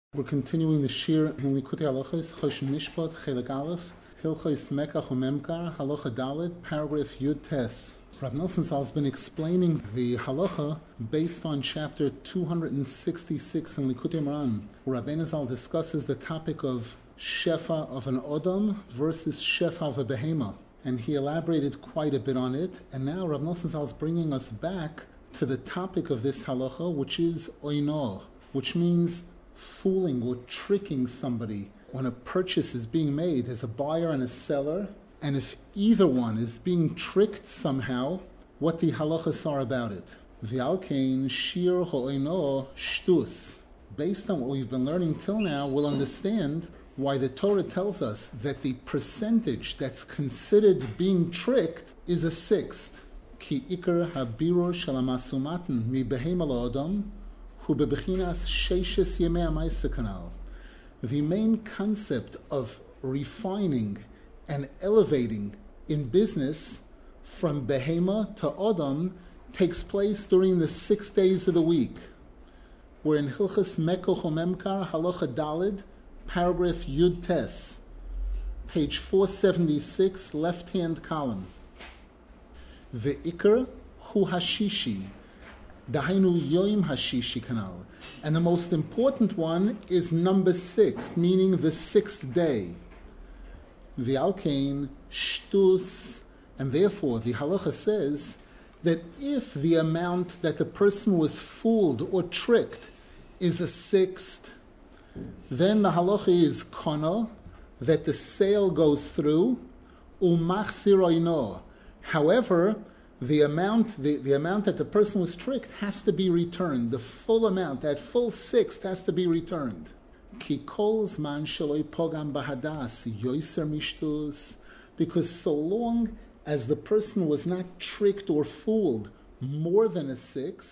We're continuing the Shir in Likutei Halachos, Choshen Mishpat, Chelik Aleph, Hilchos Mekach Umemkar, Halacha Dalet, paragraph Yud Tes. Rav Nosson Zal has been explaining the halacha based on chapter 266 in Likutei Moharan, where Rabbeinu Zal discusses the topic of Shefa of an Odom versus Shefa of a Behema. And he elaborated quite a bit on it, and now Rav Nosson Zal is bringing us back to the topic of this halacha, which is Oino, which means fooling or tricking somebody when a purchase is being made as a buyer and a seller, and if either one is being tricked somehow, what the halachas are about it. V'alkein shir ho'oino shtus. Based on what we've been learning till now, we'll understand why the Torah tells us that the percentage that's considered being tricked is a sixth. Ki ikar habirur shalamasumaten mi behema la'odom. The main concept of refining and elevating in business from Behema to Odom takes place during the 6 days of the week. We're in Hilchos Mekach Umemkar, Halacha Daled, paragraph Yud Tes, page 476, left-hand column. Ve'ikar hu hashishi. Dahainu Yoim Hashishi Kanal. And the most important one is number 6, meaning the 6th day. V'alkein shtus. And therefore the halacha says that if the amount that the person was fooled or tricked is a 6th, then the halacha is kono, that the sale goes through, umachzir oino. However, the amount that the person was tricked has to be returned. The full amount, that full 6th, has to be returned. Ki kol zman sheloi pogam bahadas yoiser mishtus. Because so long as the person was not tricked or fooled more than a 6th,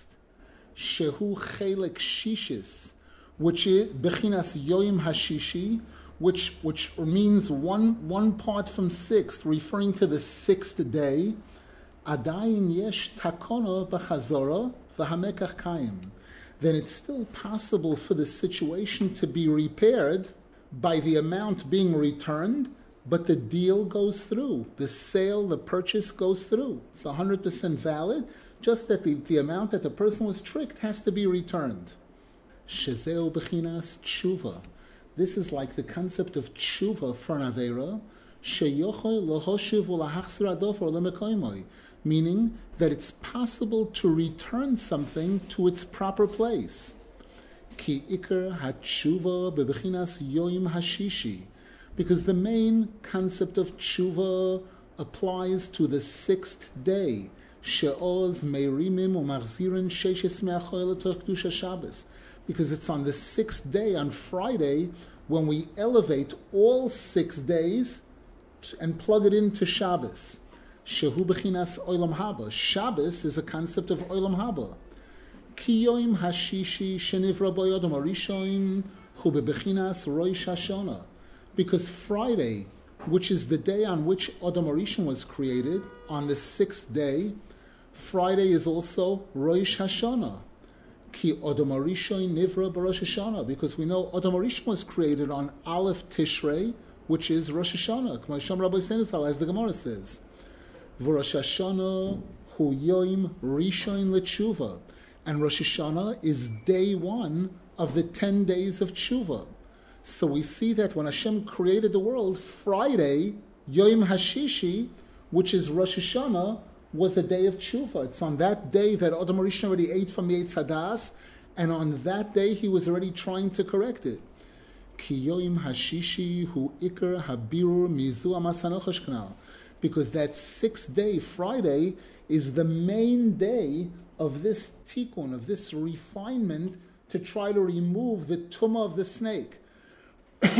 shehu chelek shishis, which is bechinas yoim hashishi, which means one part from 6th, referring to the 6th day. Adayin yesh takono b'chazora v'hamekach kaim. Then it's still possible for the situation to be repaired by the amount being returned, but the deal goes through. The sale, the purchase goes through. It's 100% valid, just that the amount that the person was tricked has to be returned. Shezeu b'chinas tshuva. This is like the concept of tshuva for an avera, sheyochoy lohoshiv ulahachzir adof or lemekoimoy, meaning that it's possible to return something to its proper place. Ki ikar hatshuva bebechinas yoim hashishi, because the main concept of tshuva applies to the 6th day. She'oz meirimim u'machzirin sheishes me'achoy l'toch kedusha Shabbos, because it's on the 6th day, on Friday, when we elevate all 6 days and plug it into Shabbos. Shehu bechinas olam haba. Shabbos is a concept of olam haba. Ki yoim hashishi shenivra bo yodom harishon hu bechinas roish hashana. Because Friday, which is the day on which Odom Harishon was created, on the 6th day, Friday is also roish hashana. Ki Odom Harishon nivra b'Rosh Hashanah, because we know Odom Harishon was created on Aleph Tishrei, which is Rosh Hashanah, K'may Rabbi Senusal, as the Gemara says. V'Rosh Hashanah hu yoim rishon l'tshuva, and Rosh Hashanah is day 1 of the 10 days of tshuva. So we see that when Hashem created the world, Friday, Yom Hashishi, which is Rosh Hashanah, was a day of tshuva. It's on that day that Adam Rishon already ate from the Eitz Hadas, and on that day he was already trying to correct it. Ki Yom Hashishi hu ikar habirur mizu amasanochash kanal. Because that 6th day, Friday, is the main day of this tikkun, of this refinement, to try to remove the tumah of the snake. That's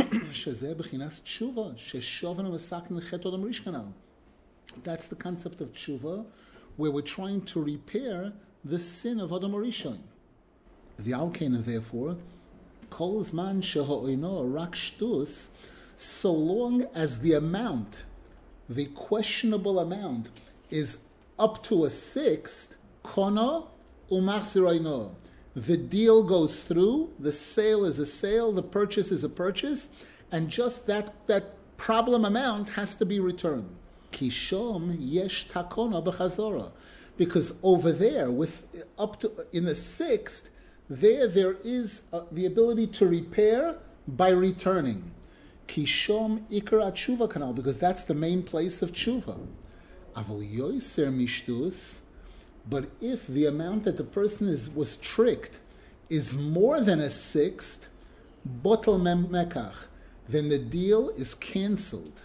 the concept of tshuva, where we're trying to repair the sin of Adam Rishon. The Alkena, therefore, kol zman sheho'ino rak shtus, so long as the amount, the questionable amount, is up to a 6th, kono umachzir oino. the deal goes through, the sale is a sale, the purchase is a purchase, and just that problem amount has to be returned. Kishom yesh takona b'chazora. Because over there, with up to in the sixth, there is the ability to repair by returning. Kishom ikra tshuva kanal, because that's the main place of tshuva. Avol yoiser mishtus. But if the amount that the person was tricked is more than a sixth, botel mekach, then the deal is cancelled.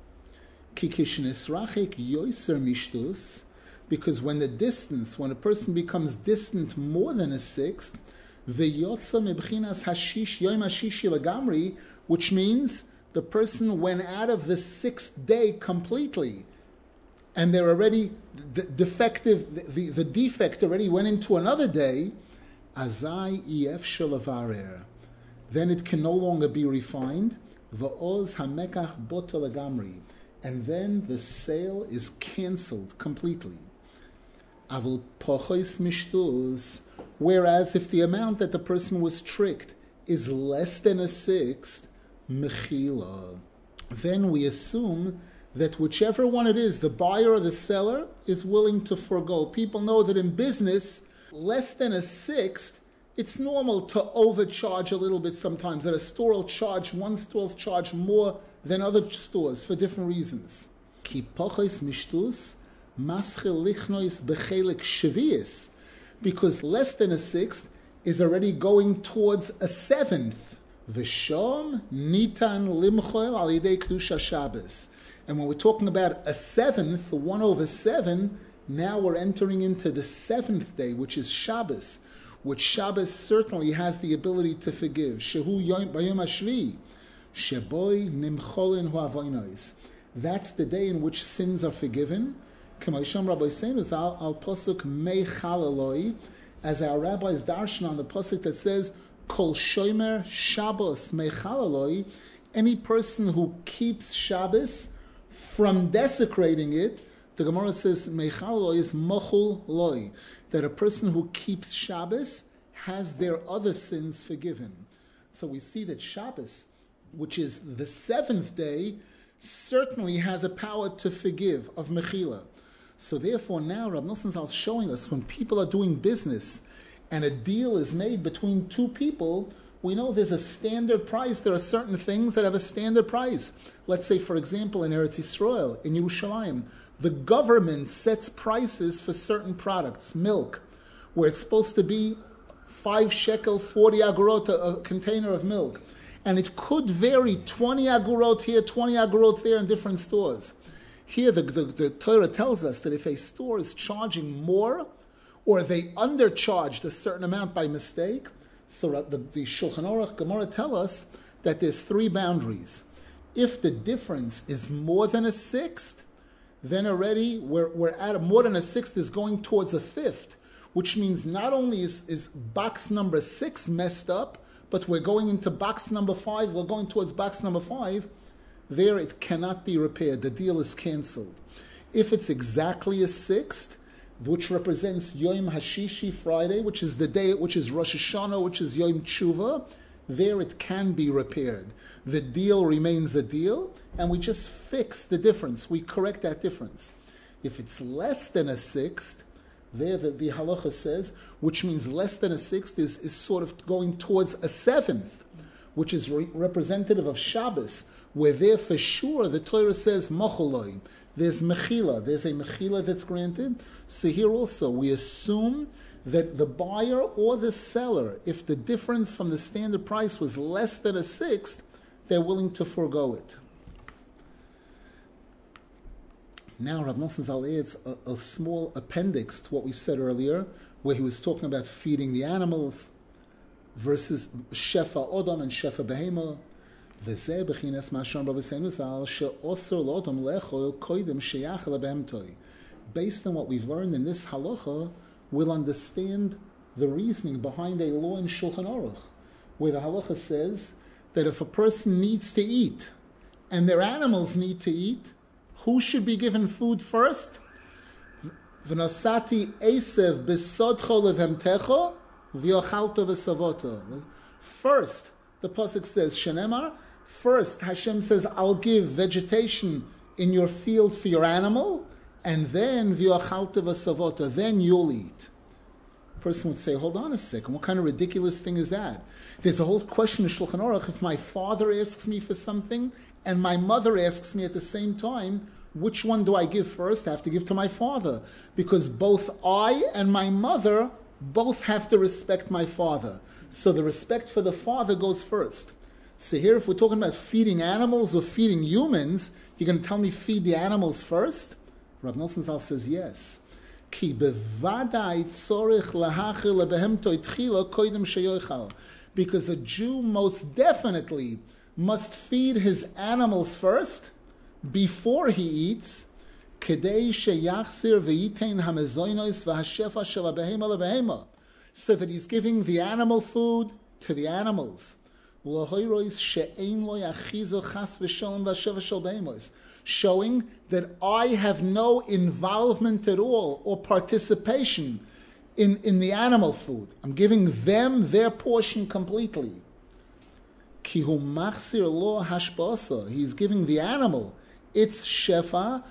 Kikishnisrachik yoiser mishtus, because when a person becomes distant more than a sixth, v'yotza mebchinas hashish yoim hashishi lagamri, which means the person went out of the sixth day completely, and they're already defective. The defect already went into another day. Azai ef shelavarer, then it can no longer be refined. Va'oz hamekach botel lagamri, and then the sale is cancelled completely. Avul pochos mishtus, whereas if the amount that the person was tricked is less than a sixth, mechila, then we assume that whichever one it is, the buyer or the seller, is willing to forego. People know that in business, less than a sixth, it's normal to overcharge a little bit sometimes. That a store will charge, one store's charge more than other stores for different reasons. Ki pochos mishtus, maschil lichnois bechelik shvius, because less than a sixth is already going towards a seventh. V'shom nitan limchoel al yidei kedusha Shabbos. And when we're talking about a seventh, 1/7, now we're entering into the seventh day, which is Shabbos, which Shabbos certainly has the ability to forgive. Shehu bayom hashvi, sheboy nimcholin hu'avonos. That's the day in which sins are forgiven. K'moisham Rabbi Seinu al pasuk mei chalaloi, as our rabbis darshan on the pasuk that says kol shomer Shabbos mei chalaloi, any person who keeps Shabbos from desecrating it, the Gemara says meichal loi is mochul loi, that a person who keeps Shabbos has their other sins forgiven. So we see that Shabbos, which is the seventh day, certainly has a power to forgive of mechila. So therefore now Rav Nosson Zal is showing us when people are doing business and a deal is made between two people, we know there's a standard price. There are certain things that have a standard price. Let's say, for example, in Eretz Yisrael, in Yerushalayim, the government sets prices for certain products, milk, where it's supposed to be 5 shekel, 40 agorot, a container of milk. And it could vary 20 agorot here, 20 agorot there in different stores. Here, the Torah tells us that if a store is charging more, or they undercharged a certain amount by mistake, so the Shulchan Aruch Gemara tell us that there's 3 boundaries. If the difference is more than a sixth, then already we're at more than a sixth is going towards a fifth, which means not only is box number 6 messed up, but we're going into box number 5, we're going towards box number 5. There it cannot be repaired. The deal is canceled. If it's exactly a sixth, which represents Yom Hashishi, Friday, which is the day, which is Rosh Hashanah, which is Yom Tshuva, there it can be repaired. The deal remains a deal, and we just fix the difference. We correct that difference. If it's less than a sixth, there the halacha says, which means less than a sixth is sort of going towards a seventh, which is representative of Shabbos, where there for sure the Torah says mocholoi. There's mechila. There's a mechila that's granted. So here also we assume that the buyer or the seller, if the difference from the standard price was less than a sixth, they're willing to forego it. Now Rav Nosson Zal adds a small appendix to what we said earlier, where he was talking about feeding the animals versus shefa odom and shefa behema. Based on what we've learned in this halacha, we'll understand the reasoning behind a law in Shulchan Aruch, where the halacha says that if a person needs to eat and their animals need to eat, who should be given food first? V'nosati esev b'sodcho levemtecho V'yochalto v'savota. First, the pasuk says, Shenemar, first Hashem says, I'll give vegetation in your field for your animal, and then v'yochalto v'savota, then you'll eat. A person would say, hold on a second, what kind of ridiculous thing is that? There's a whole question in Shulchan Aruch, if my father asks me for something, and my mother asks me at the same time, which one do I give first? I have to give to my father, because both I and my mother both have to respect my father. So the respect for the father goes first. So here, if we're talking about feeding animals or feeding humans, you're going to tell me feed the animals first? Rav Nosson Zal says yes. Ki bevadai tzorich lahachil lebehemto itchila koidem sheyochal. Because a Jew most definitely must feed his animals first before he eats, kedei sheyachzir v'yitein hamezoinos v'hashefa shel habehema lebehema, so that he's giving the animal food to the animals. Showing that I have no involvement at all or participation in the animal food. I'm giving them their portion completely. He's giving the animal its shefa,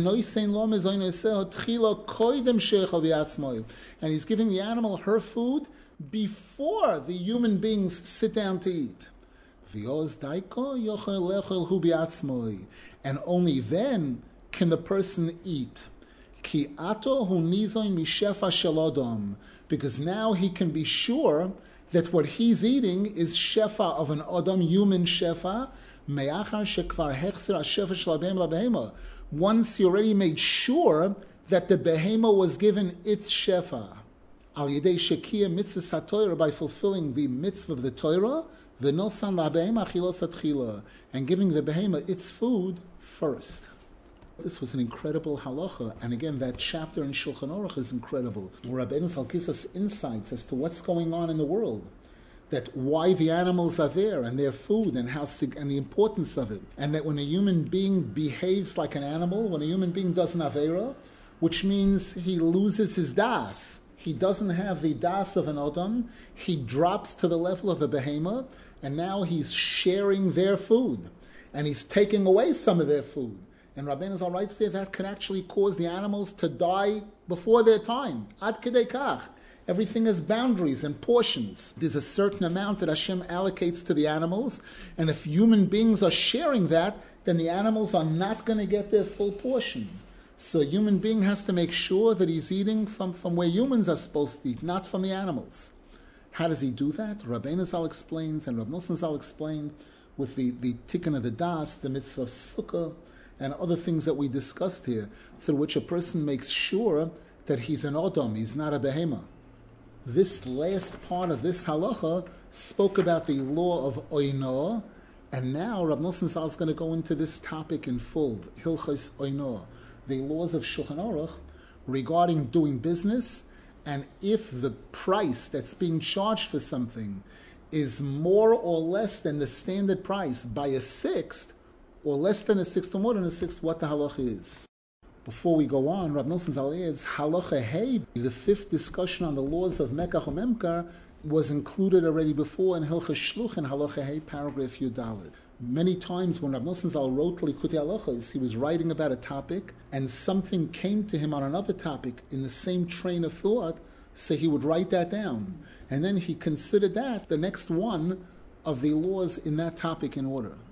and he's giving the animal her food before the human beings sit down to eat. And only then can the person eat. Because now he can be sure that what he's eating is shefa of an Adam, human shefa, once he already made sure that the behema was given its shefa. Al yedei shekia mitzvah satoira, by fulfilling the mitzvah of the Torah, v'nosan la'behema achilos atchila, and giving the behema its food first. This was an incredible halacha, and again, that chapter in Shulchan Aruch is incredible. Rabbeinu Zal gives us insights as to what's going on in the world, that why the animals are there and their food and and the importance of it, and that when a human being behaves like an animal, when a human being does an avera, which means he loses his das, he doesn't have the das of an Adam, he drops to the level of a behema, and now he's sharing their food, and he's taking away some of their food. And Rabbeinu Zal writes there that could actually cause the animals to die before their time. Ad kedei kach. Everything has boundaries and portions. There's a certain amount that Hashem allocates to the animals, and if human beings are sharing that, then the animals are not going to get their full portion. So a human being has to make sure that he's eating from where humans are supposed to eat, not from the animals. How does he do that? Rabbeinu Zal explains, and Rav Nosson Zal explained with the tikkun of the das, the mitzvah of sukkah, and other things that we discussed here, through which a person makes sure that he's an Adam, he's not a behema. This last part of this halacha spoke about the law of oino, and now Rav Nosson Zal is going to go into this topic in full, Hilchos Oino, the laws of Shulchan Aruch regarding doing business, and if the price that's being charged for something is more or less than the standard price by a sixth, or less than a sixth, or more than a sixth, what the halacha is. Before we go on, Rav Nosson Zal adds, halacha hey, the fifth discussion on the laws of Mekach or Memkar, was included already before in Hilchos Shluchin, halacha hey, paragraph Yudalid. Many times when Rav Nosson Zal wrote Likutei Halachos, he was writing about a topic, and something came to him on another topic in the same train of thought, so he would write that down. And then he considered that the next one of the laws in that topic in order.